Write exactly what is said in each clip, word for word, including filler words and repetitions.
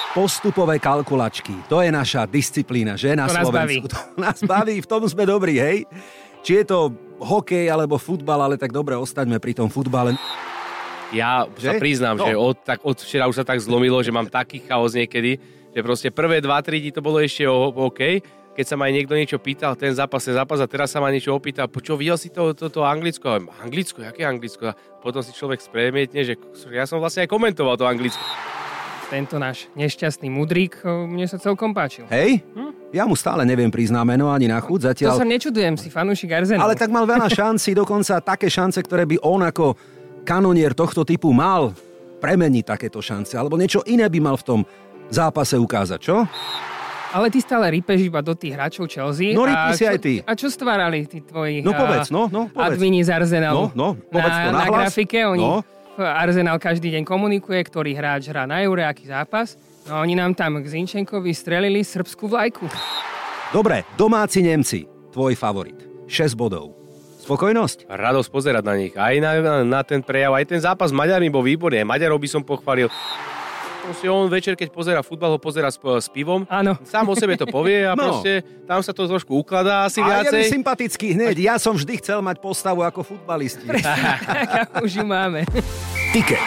Postupové kalkulačky, to je naša disciplína, že? Na to Slovensku. Nás baví. To nás baví, v tom sme dobrí, hej? Či je to hokej alebo futbal, ale tak dobre, ostaňme pri tom futbale. Ja že? sa priznám, no. že od, tak, od včera už sa tak zlomilo, že mám taký chaos niekedy, že proste prvé dva tri dní to bolo ešte o hokej. Keď sa ma aj niekto niečo pýtal, ten zápas, ten zápas a teraz sa ma niečo opýtal, čo, videl si to, to, to Anglicko? Anglicko? Jaké Anglicko? A potom si človek spremietne, že ja som vlastne aj komentoval to Anglicko. Tento náš nešťastný mudrík mne sa celkom páčil. Hej? Hm? Ja mu stále neviem priznať meno ani na chuť zatiaľ. To sa nečudujem, si fanúšik Arsenalu. Ale tak mal veľa šancí, dokonca také šance, ktoré by on ako kanonier tohto typu mal premeniť takéto šance. Alebo niečo iné by mal v tom zápase ukázať, čo? Ale ty stále rýpeš iba do tých hráčov Chelsea. No rýpni si čo, aj ty. A čo stvárali tí tvoji no, povedz, no, no, povedz. admini z Arsenalu? No, no, povedz na, to na nahlas. grafike oni... No. Arsenal každý deň komunikuje, ktorý hráč hrá na Eure, aký zápas. No oni nám tam k Zinčenkovi strelili srbskú vlajku. Dobre, domáci Nemci, tvoj favorit. šesť bodov. Spokojnosť? Radosť pozerať na nich. Aj na, na ten prejav, aj ten zápas s Maďarmi bol výborný. Aj Maďarov by som pochválil. Proste on večer, keď pozerá futbal, ho pozerá s, s pivom. Áno. Sám o sebe to povie a no. proste tam sa to trošku ukladá asi a viacej. A je sympatický hneď. Ja som vždy chcel mať postavu ako futbalisti. Už ju máme. Tiket.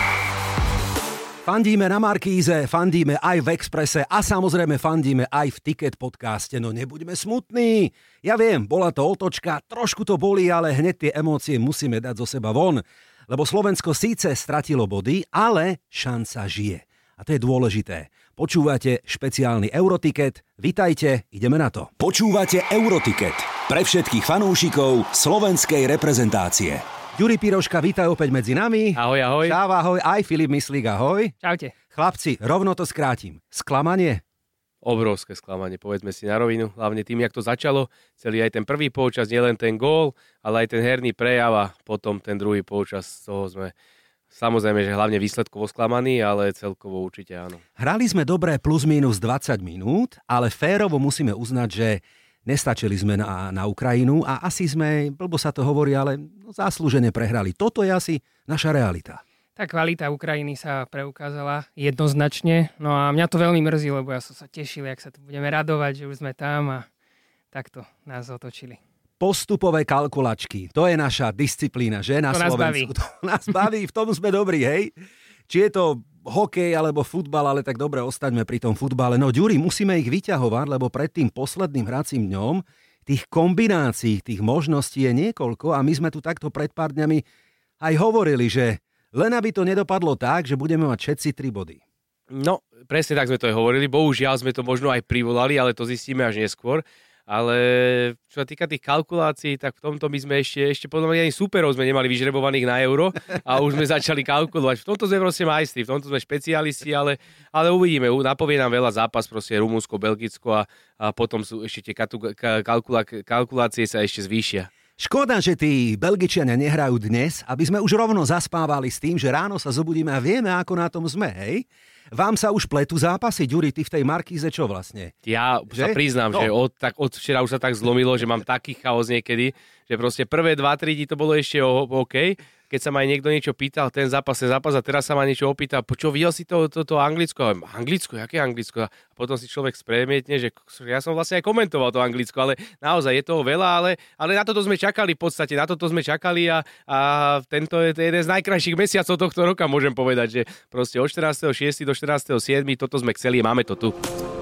Fandíme na Markíze, fandíme aj v Expresse a samozrejme fandíme aj v Tiket podcaste. No nebuďme smutní. Ja viem, bola to otočka, trošku to bolí, ale hneď tie emócie musíme dať zo seba von. Lebo Slovensko síce stratilo body, ale šanca žije. A to je dôležité. Počúvate špeciálny Eurotiket. Vitajte, ideme na to. Počúvate Eurotiket. Pre všetkých fanúšikov slovenskej reprezentácie. Juri Piroška, vítaj opäť medzi nami. Ahoj, ahoj. Čau, ahoj. Aj Filip Myslík, ahoj. Čaute. Chlapci, rovno to skrátim. Sklamanie? Obrovské sklamanie, povedzme si na rovinu. Hlavne tým, jak to začalo. Celý aj ten prvý polčas, nielen ten gól, ale aj ten herný prejav a potom ten druhý polčas. Z toho sme samozrejme, že hlavne výsledkovo sklamaní, ale celkovo určite áno. Hrali sme dobre plus minus dvadsať minút, ale férovo musíme uznať, že nestačili sme na, na Ukrajinu a asi sme, blbo sa to hovorí, ale no, zaslúžene prehrali. Toto je asi naša realita. Tá kvalita Ukrajiny sa preukázala jednoznačne. No a mňa to veľmi mrzí, lebo ja som sa tešil, jak sa tu budeme radovať, že už sme tam a takto nás otočili. Postupové kalkulačky, to je naša disciplína, že? Na to nás Slovensku. baví. To nás baví, v tom sme dobrí, hej? Či je to hokej alebo futbal, ale tak dobre, ostaňme pri tom futbale. No, Ďuri, musíme ich vyťahovať, lebo pred tým posledným hracím dňom tých kombinácií, tých možností je niekoľko a my sme tu takto pred pár dňami aj hovorili, že len aby to nedopadlo tak, že budeme mať všetci tri body. No, presne tak sme to aj hovorili. Bohužiaľ sme to možno aj privolali, ale to zistíme až neskôr. Ale čo sa týka tých kalkulácií, tak v tomto my sme ešte, ešte podľa mňa ani súperov sme nemali vyžrebovaných na euro a už sme začali kalkulovať. V tomto sme proste majstri, v tomto sme špecialisti, ale, ale uvidíme. Napovie nám veľa zápas, proste Rumunsko, Belgicko a, a potom sú ešte tie kalkulá, kalkulácie sa ešte zvýšia. Škoda, že tí Belgičania nehrajú dnes, aby sme už rovno zaspávali s tým, že ráno sa zobudíme a vieme, ako na tom sme, hej? Vám sa už pletú zápasy, Ďuri, ty v tej Markíze čo vlastne? Ja že? sa priznám, no. že od, tak, od včera už sa tak zlomilo, že mám taký chaos niekedy, že proste prvé dva tri dní to bolo ešte o hokej. Keď sa ma aj niekto niečo pýtal, ten zápas, ten zápas a teraz sa ma niečo opýtal, čo, videl si to, to, to Anglicko? Anglicko? Jaké Anglicko? A potom si človek spremietne, že ja som vlastne aj komentoval to Anglicko, ale naozaj je toho veľa, ale, ale na toto sme čakali v podstate, na toto sme čakali a, a tento je jeden z najkrajších mesiacov tohto roka, môžem povedať, že proste od štrnásteho šiesteho do štrnásteho siedmeho toto sme chceli, máme to tu.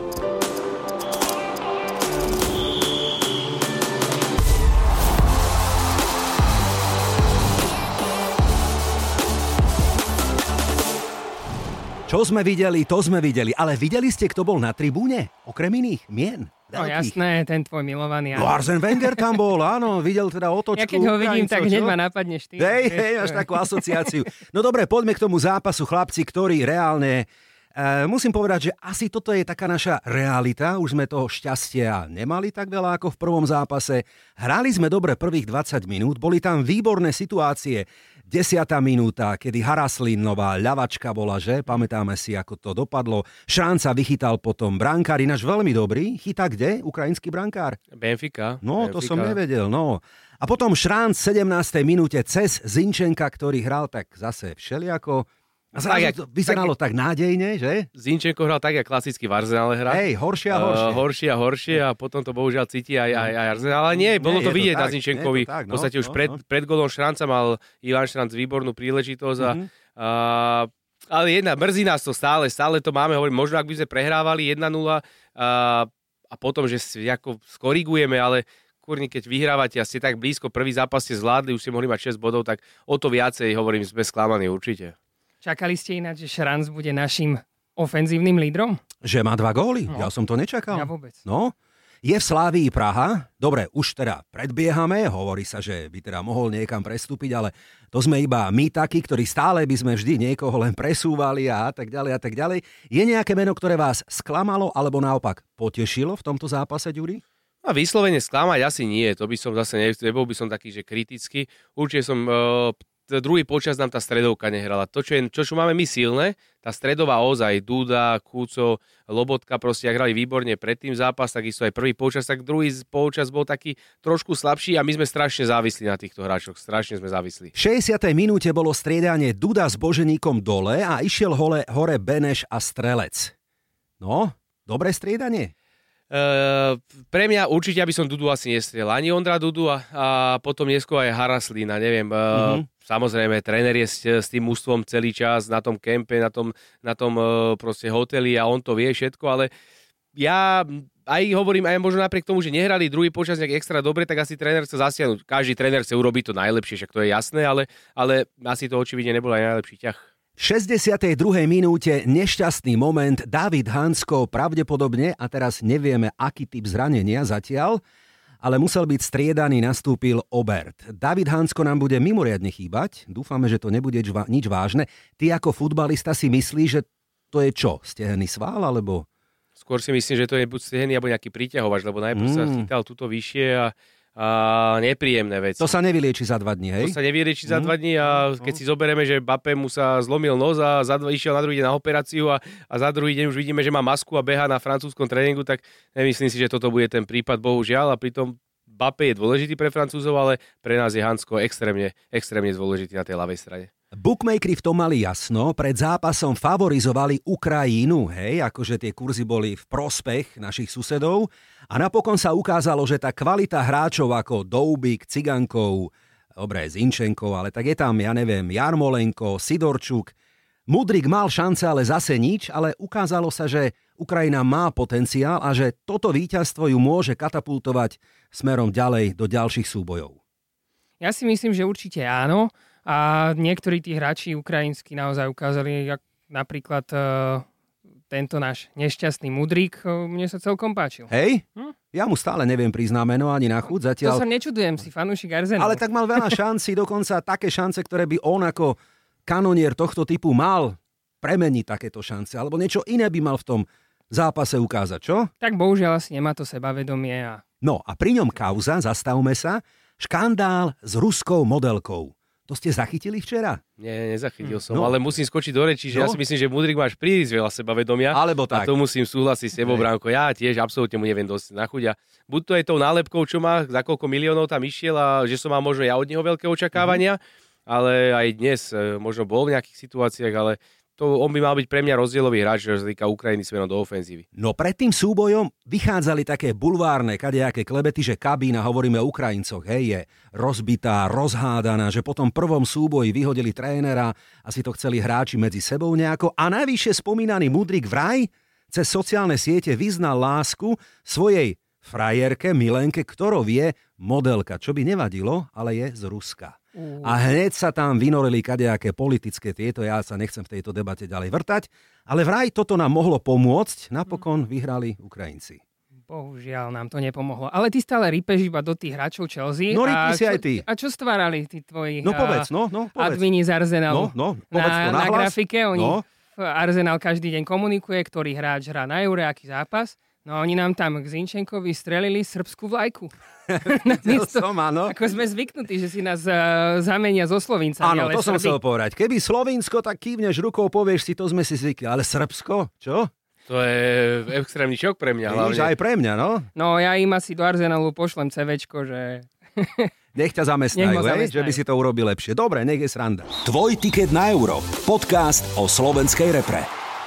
Čo sme videli, to sme videli. Ale videli ste, kto bol na tribúne? Okrem iných mien. No jasné, ten tvoj milovaný. No Arsene Wenger tam bol, áno. Videl teda otočku. Ja keď ho vidím, tak hneď ma napadneš ty. Hej, hej, máš takú asociáciu. No dobre, poďme k tomu zápasu, chlapci, ktorý reálne... Uh, musím povedať, že asi toto je taká naša realita. Už sme toho šťastia nemali tak veľa ako v prvom zápase. Hrali sme dobre prvých dvadsať minút, boli tam výborné situácie. Desiatá minúta, kedy Haraslinová ľavačka bola, že? Pamätáme si, ako to dopadlo. Šránca vychytal potom brankár, ináč veľmi dobrý. Chytá kde? Ukrajinský brankár? Benfica. No, Benfica. To som nevedel, no. A potom Šránc v sedemnástej minúte cez Zinčenka, ktorý hral tak zase všeliako. A zrazu to vyzeralo tak, tak nádejne, že? Zinčenko hral tak, jak klasicky v Arsenále hra. Hej, horšie a horšie. Uh, horšie a horšie a potom to bohužiaľ cíti aj, aj, aj Arsenál. Ale nie, bolo nie, to vidieť to na Zinčenkovi. V podstate no, už no, pred, no. pred golom Šranca mal Ivan Šranc výbornú príležitosť. A, mm-hmm. a, ale jedna, mrzí nás to stále, stále to máme. Hovorím, možno ak by sme prehrávali jedna nula a, a potom, že si ako skorigujeme, ale kurni, keď vyhrávate a ste tak blízko, prvý zápas ste zvládli, už ste mohli mať šesť bodov, tak o to viacej, hovorím, sme sklamaní určite. Čakali ste ináč, že Šranc bude našim ofenzívnym lídrom? Že má dva góly? No. Ja som to nečakal. Ja vôbec. No, je v Slávii Praha. Dobre, už teda predbiehame. Hovorí sa, že by teda mohol niekam prestúpiť, ale to sme iba my takí, ktorí stále by sme vždy niekoho len presúvali a tak ďalej a tak ďalej. Je nejaké meno, ktoré vás sklamalo alebo naopak potešilo v tomto zápase, Ďuri? A vyslovene sklamať asi nie. To by som zase nebol by som taký, že kritický. Určite som... Uh, druhý počas nám tá stredovka nehrala. To, čo, je, čo, čo máme my silné, tá stredová ozaj, Duda, Kúco, Lobotka, proste ak hrali výborne predtým zápas, takisto aj prvý počas, tak druhý počas bol taký trošku slabší a my sme strašne závislí na týchto hráčoch. Strašne sme závislí. V šesťdesiatej minúte bolo striedanie Duda s Boženíkom dole a išiel hore, hore Beneš a Strelec. No, dobré striedanie? Uh, pre mňa určite, aby som Dudu asi nestrieľal. Ani Ondra Dudu a, a potom neskôr aj Haraslína, neviem. Uh, mm-hmm. Samozrejme, tréner je s, s tým mužstvom celý čas na tom kempe, na tom, na tom uh, proste hoteli a on to vie všetko, ale ja aj hovorím, aj možno napriek tomu, že nehrali druhý počas nejak extra dobre, tak asi tréner chce zasiahnuť. Každý tréner chce urobiť to najlepšie, však to je jasné, ale, ale asi to očividne nebol aj najlepší ťah. V šesťdesiatej druhej minúte nešťastný moment. David Hansko pravdepodobne, a teraz nevieme, aký typ zranenia zatiaľ, ale musel byť striedaný, nastúpil Obert. David Hansko nám bude mimoriadne chýbať. Dúfame, že to nebude nič vážne. Ty ako futbalista si myslíš, že to je čo? Stehenný sval, alebo... Skôr si myslím, že to je buď stehenný, alebo nejaký príťahovač, lebo najprv mm. sa chytal tuto vyššie a a nepríjemné veci. To sa nevylieči za dva dní, hej? To sa nevylieči za dva dní a keď si zoberieme, že Mbappé mu sa zlomil nos a za dva, išiel na druhý deň na operáciu a, a za druhý deň už vidíme, že má masku a beha na francúzskom tréningu, tak nemyslím si, že toto bude ten prípad, bohužiaľ, a pritom Mbappé je dôležitý pre Francúzov, ale pre nás je Hansko extrémne, extrémne dôležitý na tej ľavej strane. Bookmakeri v tom mali jasno, pred zápasom favorizovali Ukrajinu, hej, akože tie kurzy boli v prospech našich susedov a napokon sa ukázalo, že tá kvalita hráčov ako Doubik, Cigankov, dobre, Zinčenkov, ale tak je tam, ja neviem, Jarmolenko, Sidorčuk. Mudryk mal šance, ale zase nič, ale ukázalo sa, že Ukrajina má potenciál a že toto víťazstvo ju môže katapultovať smerom ďalej do ďalších súbojov. Ja si myslím, že určite áno. A niektorí tí hráči ukrajinskí naozaj ukázali, jak napríklad uh, tento náš nešťastný Mudryk, uh, mne sa celkom páčil. Hej? Hm? Ja mu stále neviem priznať meno ani na chuť zatiaľ. To sa nečudujem, si fanúšik Arsenalu. Ale tak mal veľa šancí, dokonca také šance, ktoré by on ako kanonier tohto typu mal premeniť takéto šance, alebo niečo iné by mal v tom zápase ukázať, čo? Tak bohužiaľ asi nemá to sebavedomie. A... No a pri ňom kauza, zastavme sa, škandál s ruskou modelkou. To ste zachytili včera? Nie, nezachytil som, no. Ale musím skočiť do rečí, že no. Ja si myslím, že Mudryk máš príliš veľa sebavedomia. Alebo tak. A to musím súhlasiť s tebou, Bránko. Ja tiež absolútne mu neviem dosť na chuť. A buď to je tou nálepkou, čo má, za koľko miliónov tam išiel a že som mal možno ja od neho veľké očakávania, mm-hmm. ale aj dnes možno bol v nejakých situáciách, ale to on by mal byť pre mňa rozdielový hráč, čo sa týka Ukrajiny smerom do ofenzívy. No pred tým súbojom vychádzali také bulvárne kadejaké klebety, že kabína, hovoríme o Ukrajincoch, hej, je rozbitá, rozhádaná, že po tom prvom súboji vyhodili trénera a si to chceli hráči medzi sebou nejako. A najvyššie spomínaný Mudryk vraj cez sociálne siete vyznal lásku svojej frajerke, milenke, ktorou je modelka, čo by nevadilo, ale je z Ruska. A hneď sa tam vynorili kadejaké politické tieto, ja sa nechcem v tejto debate ďalej vrtať, ale vraj toto nám mohlo pomôcť, napokon vyhrali Ukrajinci. Bohužiaľ nám to nepomohlo. Ale ty stále rýpeš iba do tých hráčov Chelsea. No rýpi si aj ty. A čo stvárali tí tvoji no, povedz, no, no, povedz. admini z Arsenalu? No, no, povedz na, to na, na grafike oni, no. Arsenal každý deň komunikuje, ktorý hráč hrá na Eure, aký zápas. No oni nám tam k Zinčenkovi strelili srbskú vlajku. Namiesto, som, áno. Ako sme zvyknutí, že si nás uh, zamenia so Slovincami. Áno, ale to Srby... som chcel povedať. Keby Slovinsko, tak kývneš rukou, povieš si, to sme si zvykli. Ale Srbsko, čo? To je extrémny šok pre mňa. Víš, aj pre mňa, no. No ja im asi do Arsenalu pošlem CVčko, že... Nech ťa zamestnajú, hej, že by si to urobil lepšie. Dobre, nech je sranda. Tvoj tiket na Euro. Podcast o slovenskej repre.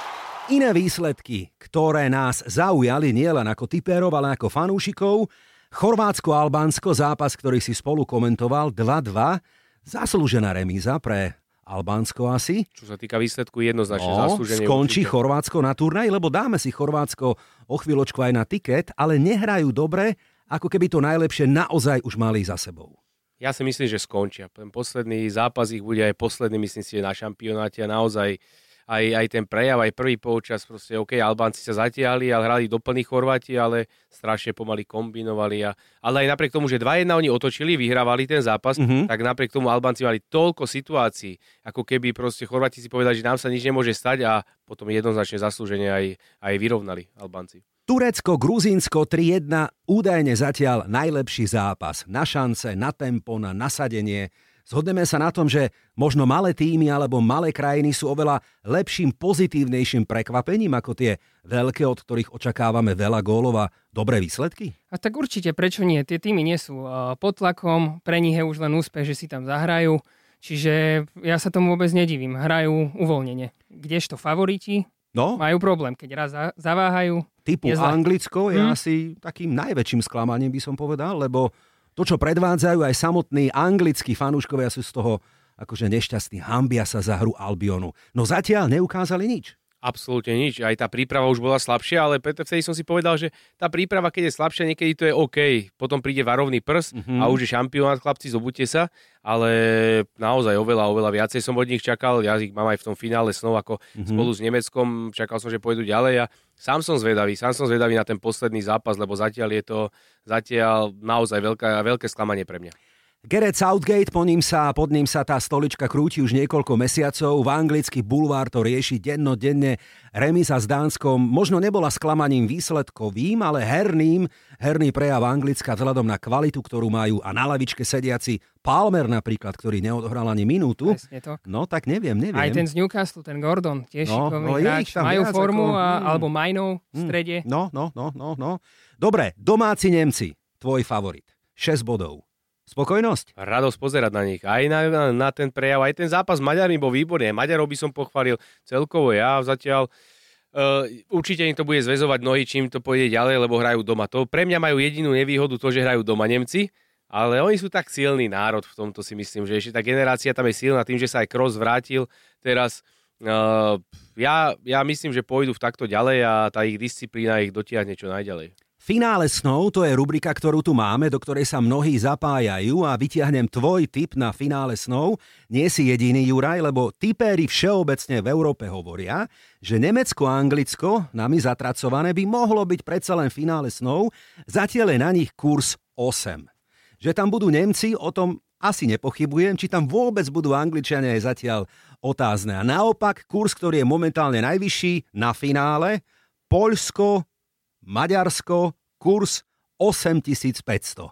Iné výsledky, ktoré nás zaujali nielen ako tipérov, ale ako fanúšikov. Chorvátsko-Albánsko, zápas, ktorý si spolu komentoval, dva dva. Zaslúžená remíza pre Albánsko asi. Čo sa týka výsledku, jednoznačne no, zaslúženie. Skončí určite. Chorvátsko na turnaj, lebo dáme si Chorvátsko o chvíľočku aj na tiket, ale nehrajú dobre, ako keby to najlepšie naozaj už mali za sebou. Ja si myslím, že skončia. Ten posledný zápas ich bude aj posledný, myslím si, na šampionáte a naozaj aj, aj ten prejav, aj prvý poučas, proste OK, Albánci sa zatiahli a hrali do plných Chorváti, ale strašne pomaly kombinovali. A, ale aj napriek tomu, že dva jedna oni otočili, vyhrávali ten zápas, mm-hmm. tak napriek tomu Albánci mali toľko situácií, ako keby proste Chorváti si povedali, že nám sa nič nemôže stať a potom jednoznačne zaslúžene aj, aj vyrovnali Albánci. Turecko, Gruzínsko tri jedna, údajne zatiaľ najlepší zápas. Na šance, na tempo, na nasadenie. Zhodneme sa na tom, že možno malé týmy alebo malé krajiny sú oveľa lepším, pozitívnejším prekvapením ako tie veľké, od ktorých očakávame veľa gólov a dobré výsledky? A tak určite, prečo nie? Tie týmy nie sú pod tlakom, pre nich je už len úspech, že si tam zahrajú. Čiže ja sa tomu vôbec nedivím. Hrajú uvoľnene. Kdežto favoriti no? majú problém, keď raz zaváhajú. Typu je Anglicko je hmm. asi takým najväčším sklamaním, by som povedal, lebo to, čo predvádzajú aj samotní anglickí fanúškovia, sú z toho akože nešťastní, hanbia sa za hru Albionu. No zatiaľ neukázali nič. Absolútne nič. Aj tá príprava už bola slabšia, ale Peter, vtedy som si povedal, že tá príprava, keď je slabšia, niekedy to je OK. Potom príde varovný prst mm-hmm. a už je šampionát, chlapci, zobudte sa. Ale naozaj oveľa, oveľa viacej som od nich čakal. Ja ich mám aj v tom finále snov, ako mm-hmm. spolu s Nemeckom. Čakal som, že pôjdu ďalej a sám som zvedavý. Sám som zvedavý na ten posledný zápas, lebo zatiaľ je to zatiaľ naozaj veľká, veľké sklamanie pre mňa. Gareth Southgate, po ním sa, pod ním sa tá stolička krúti už niekoľko mesiacov. V anglický bulvár to rieši dennodenne. Remíza s Dánskom možno nebola sklamaním výsledkovým, ale herným. Herný prejav Anglicka vzhľadom na kvalitu, ktorú majú a na lavičke sediaci Palmer napríklad, ktorý neodohral ani minútu. To. No tak neviem, neviem. Aj ten z Newcastle, ten Gordon, tiež no, šikovný no, hráč. Majú formu, ako, a, hmm. alebo Majnov v strede. No, no, no, no, no. Dobre, domáci Nemci, tvoj favorit. šesť bodov. Spokojnosť? Radosť pozerať na nich. Aj na, na, na ten prejav, aj ten zápas s Maďarmi bol výborný. Maďarov by som pochválil celkovo ja zatiaľ. Uh, určite im to bude zväzovať nohy, čím to pôjde ďalej, lebo hrajú doma. To pre mňa majú jedinú nevýhodu to, že hrajú doma Nemci, ale oni sú tak silný národ v tomto, si myslím, že ešte tá generácia tam je silná tým, že sa aj Kroos vrátil teraz. Uh, ja, ja myslím, že pôjdu v takto ďalej a tá ich disciplína ich dotiahne čo najďalej. Finále snov, to je rubrika, ktorú tu máme, do ktorej sa mnohí zapájajú a vytiahnem tvoj tip na finále snov. Nie si jediný, Juraj, lebo tipéri všeobecne v Európe hovoria, že Nemecko a Anglicko, nami zatracované, by mohlo byť predsa len finále snov, zatiaľ je na nich kurz osem. Že tam budú Nemci, o tom asi nepochybujem, či tam vôbec budú Angličania, je zatiaľ otázne. A naopak, kurz, ktorý je momentálne najvyšší na finále, Poľsko, Maďarsko, kurz osemtisícpäťsto.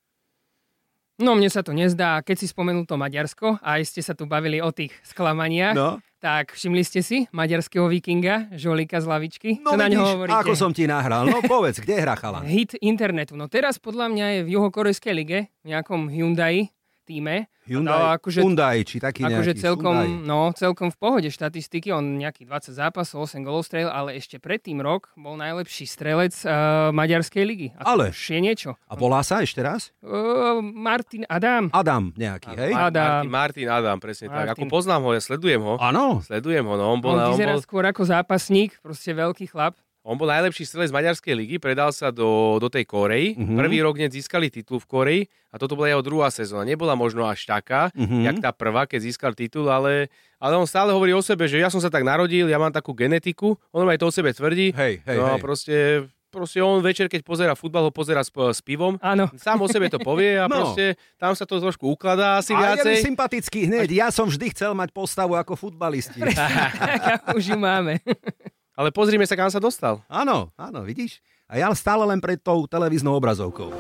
No mne sa to nezdá. Keď si spomenul to Maďarsko a aj ste sa tu bavili o tých sklamaniach, no. tak všimli ste si maďarského vikinga, Žolika z lavičky? No čo na vidíš, ňo hovoríte? Ako som ti nahral. No povedz, kde hrá chalan? Hit internetu. No teraz podľa mňa je v juhokorejskej lige, v nejakom Hyundai týme. Hyundai, no, akože, Hyundai, či taký akože nejaký celkom, Hyundai. no, celkom v pohode štatistiky. On nejakých dvadsať zápasov, osem golov strelil, ale ešte predtým rok bol najlepší strelec uh, maďarskej ligy. A ale? Už je niečo. A volá sa ešte raz? Uh, Martin Adam. Adam nejaký, hej? Adam. Martin, Martin Adam, presne Martin. tak. Ako poznám ho, ja sledujem ho. Áno. Sledujem ho, no on bol... On vyzerá on bol... skôr ako zápasník, proste veľký chlap. On bol najlepší strelec z maďarskej ligy, predal sa do, do tej Kórey. Mm-hmm. Prvý rok hneď získali titul v Kórei a toto bola jeho druhá sezóna. Nebola možno až taká, mm-hmm. jak tá prvá, keď získal titul, ale, ale on stále hovorí o sebe, že ja som sa tak narodil, ja mám takú genetiku, on aj to o sebe tvrdí. Hej, hej, no a hej. proste... Proste on večer, keď pozerá futbal, ho pozerá s, s pivom. Áno. Sám o sebe to povie a no. proste tam sa to trošku ukladá asi a viacej. A je sympatický hneď. Ja som vždy chcel mať postavu ako futbalisti. Už ju máme. Ale pozrime sa, kam sa dostal. Áno, áno, vidíš? A ja stále len pred tou televíznou obrazovkou.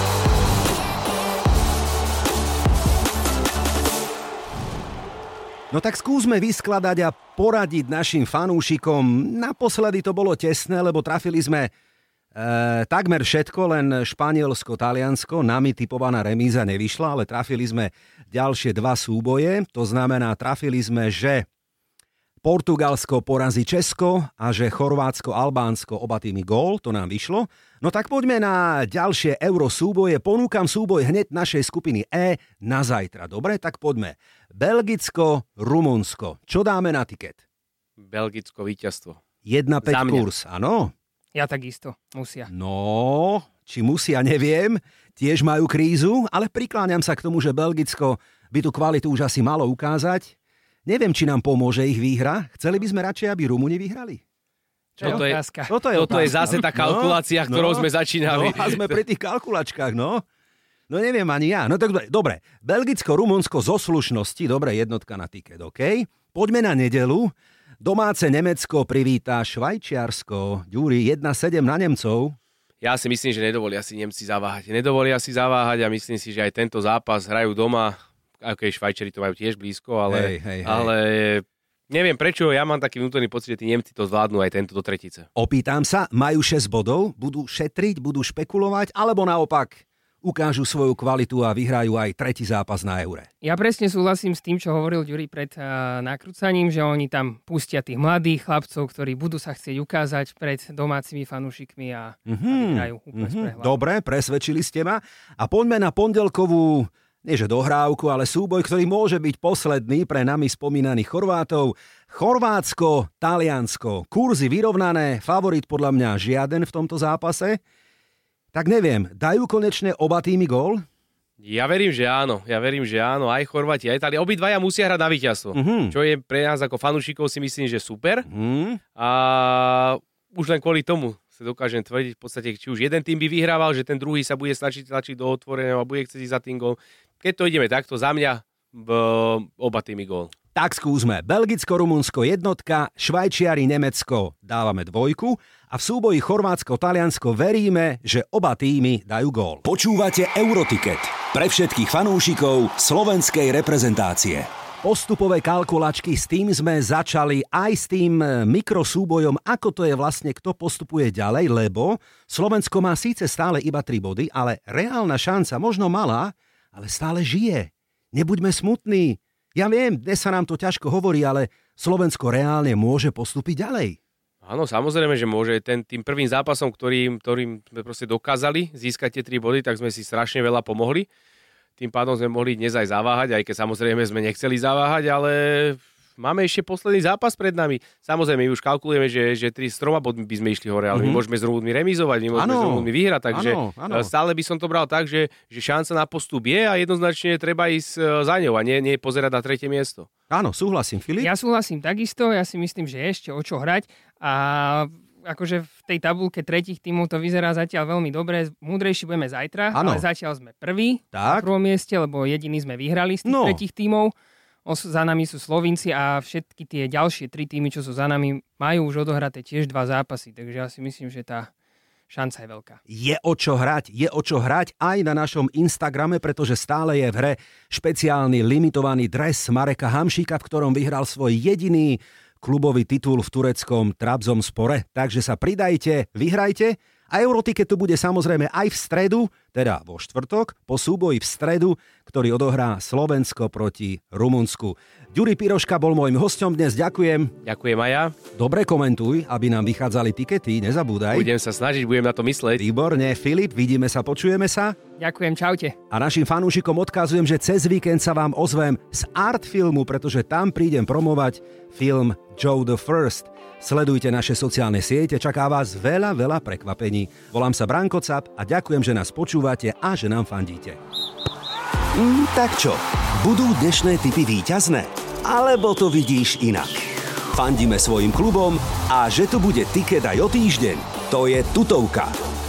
No No tak skúsme vyskladať a poradiť našim fanúšikom. Naposledy to bolo tesné, lebo trafili sme e, takmer všetko, len Španielsko, Taliansko. Nami typovaná remíza nevyšla, ale trafili sme ďalšie dva súboje. To znamená, trafili sme, že Portugalsko porazí Česko a že Chorvátsko, Albánsko oba tými gól, to nám vyšlo. No tak poďme na ďalšie euro súboje. Ponúkam súboj hneď našej skupiny E na zajtra. Dobre, tak poďme. Belgicko, Rumunsko. Čo dáme na tiket? Belgicko víťazstvo. jedna päť kurz, áno? Ja takisto, musia. No, či musia, neviem. Tiež majú krízu, ale prikláňam sa k tomu, že Belgicko by tú kvalitu už asi malo ukázať. Neviem, či nám pomôže ich výhra. Chceli by sme radšej, aby Rumúni vyhrali? Toto je, toto je, toto je zase tá kalkulácia, no, ktorou no, sme začínali. No, a sme pri tých kalkulačkách, no. No neviem ani ja. No tak dobre. Belgicko, Rumunsko zo slušnosti. Dobre, jednotka na tiket, OK? Poďme na nedelu. Domáce Nemecko privíta Švajčiarsko. Ďuri, jedna sedem na Nemcov. Ja si myslím, že nedovolia si Nemci zaváhať. Nedovolia si zaváhať a myslím si, že aj tento zápas hrajú doma. OK, Švajčari to majú tiež blízko, ale, hej, hej, hej. ale neviem prečo, ja mám taký vnútorný pocit, že tí Nemci to zvládnu aj tento do tretice. Opýtam sa, majú šesť bodov, budú šetriť, budú špekulovať, alebo naopak ukážu svoju kvalitu a vyhrajú aj tretí zápas na Eure? Ja presne súhlasím s tým, čo hovoril Ďuri pred uh, nakrúcaním, že oni tam pustia tých mladých chlapcov, ktorí budú sa chcieť ukázať pred domácimi fanúšikmi a, mm-hmm. a vyhrajú úplne mm-hmm. Dobre, presvedčili ste ma. A poďme na pondelkovú nie že dohrávku, ale súboj, ktorý môže byť posledný pre nami spomínaných Chorvátov. Chorvátsko, Taliansko. Kurzy vyrovnané, favorit podľa mňa žiaden v tomto zápase. Tak neviem, dajú konečne oba týmy gól? Ja verím, že áno. Ja verím, že áno. Aj Chorváti, aj Taliani. Obidvaja musia hrať na víťazstvo. Mm-hmm. Čo je pre nás ako fanúšikov si myslím, že super. Mm-hmm. A už len kvôli tomu sa dokážem tvrdiť, v podstate, či už jeden tým by vyhrával, že ten druhý sa bude snažiť tlačiť do otvoreného a bude chcieť ísť za tým gól. Keď to ideme takto, za mňa v oba týmy gól. Tak skúsme. Belgicko, Rumunsko jednotka, Švajčiari, Nemecko dávame dvojku a v súboji Chorvátsko, Taliansko veríme, že oba týmy dajú gól. Počúvate Euroticket pre všetkých fanúšikov slovenskej reprezentácie. Postupové kalkulačky, s tým sme začali aj s tým mikrosúbojom, ako to je vlastne, kto postupuje ďalej, lebo Slovensko má síce stále iba tri body, ale reálna šanca, možno malá, ale stále žije. Nebuďme smutní. Ja viem, dnes sa nám to ťažko hovorí, ale Slovensko reálne môže postúpiť ďalej. Áno, samozrejme, že môže. Ten, tým prvým zápasom, ktorým, ktorým sme proste dokázali získať tie tri body, tak sme si strašne veľa pomohli. Tým pádom sme mohli dnes aj zaváhať, aj keď samozrejme sme nechceli zaváhať, ale máme ešte posledný zápas pred nami. Samozrejme, my už kalkulujeme, že, že tri, s troma bodmi by sme išli hore, ale mm-hmm. my môžeme s Rumúnmi remizovať, my môžeme ano. s Rumúnmi vyhrať, takže ano, ano. stále by som to bral tak, že, že šanca na postup je a jednoznačne treba ísť za ňou a nie, nie pozerať na tretie miesto. Áno, súhlasím, Filip. Ja súhlasím takisto, ja si myslím, že ešte o čo hrať a akože v tej tabulke tretích tímov to vyzerá zatiaľ veľmi dobre. Múdrejší budeme zajtra, ano. ale zatiaľ sme prví tak. na prvom mieste, lebo jediní sme vyhrali z tých no. tretích tímov. Za nami sú Slovinci a všetky tie ďalšie tri týmy, čo sú za nami, majú už odohraté tiež dva zápasy. Takže ja si myslím, že tá šanca je veľká. Je o čo hrať, je o čo hrať aj na našom Instagrame, pretože stále je v hre špeciálny limitovaný dres Mareka Hamšíka, v ktorom vyhral svoj jediný klubový titul v tureckom Trabzonspore. Takže sa pridajte, vyhrajte. A Euroticket tu bude samozrejme aj v stredu, teda vo štvrtok, po súboji v stredu, ktorý odohrá Slovensko proti Rumunsku. Ďuri Piroška bol môjim hosťom dnes, ďakujem. Ďakujem aj ja. Dobre komentuj, aby nám vychádzali tikety, nezabúdaj. Budem sa snažiť, budem na to myslieť. Výborne, Filip, vidíme sa, počujeme sa. Ďakujem, čaute. A našim fanúšikom odkazujem, že cez víkend sa vám ozvem z Artfilmu, pretože tam prídem promovať film Joe the First. Sledujte naše sociálne siete, čaká vás veľa, veľa prekvapení. Volám sa Branko Cap a ďakujem, že nás počúvate a že nám fandíte. Mm, tak čo, budú dnešné tipy víťazné? Alebo to vidíš inak? Fandíme svojim klubom a že tu bude tiket aj o týždeň, to je tutovka.